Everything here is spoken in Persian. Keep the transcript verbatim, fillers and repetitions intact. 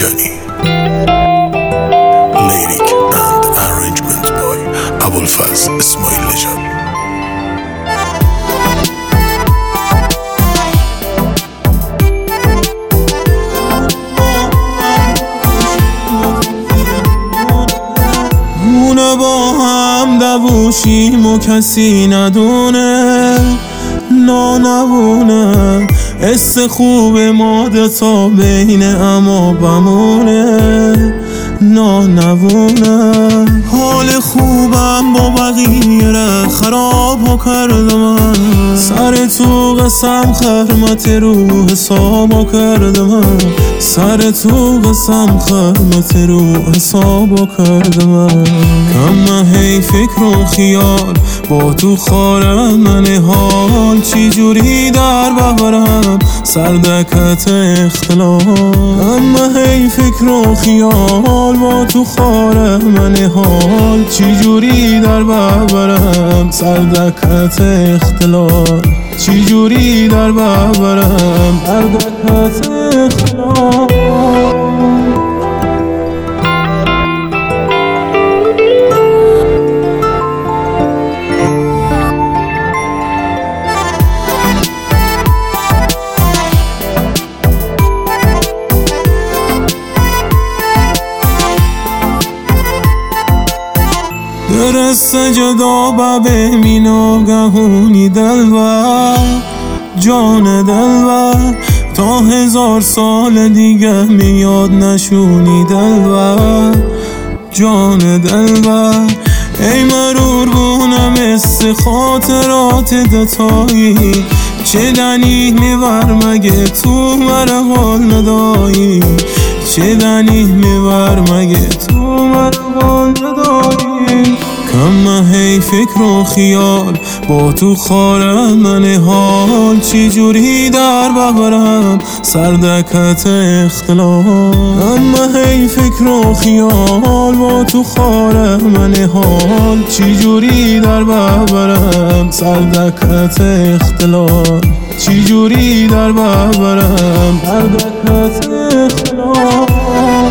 Journey. Lyric and arrangement by Abulfaz Ismail Lejan. مونه با هم دووشیم و کسی ندونه، نانوونه حس خوب ماده تا بین اما بمونه، نانوونه حال خوبم با بقیه را خراب کردم، سر تو قسم خرمت رو حساب کردم، سر تو قسم خرمت رو حساب کردم. کم هی فکر و خیال با تو خاره من حال، چی جوری در ببرم سردکت اختلاف. کم هی فکر و خیال با تو خاره من حال، چی جوری در ببرم سردکت اختلاف، چی جوری در ببرم سردکت اختلاف. درست جدا ببین ناگهونی دلبر، جان دلبر تا هزار سال دیگه میاد نشونی دلبر، جان دلبر ای مرور بونم مثل خاطرات دتایی، چه دنی میور مگه تو مرا حال ندایی، چه دنی میور مگه تو مرا حال ندایی. کم هی فکر و خیال با تو خاره من حال، چی جوری در ببرم سردکت اختلاف. کم هی فکر و خیال با تو خاره من حال، چی جوری در ببرم سردکت اختلاف، چی جوری در ببرم سردکت اختلاف.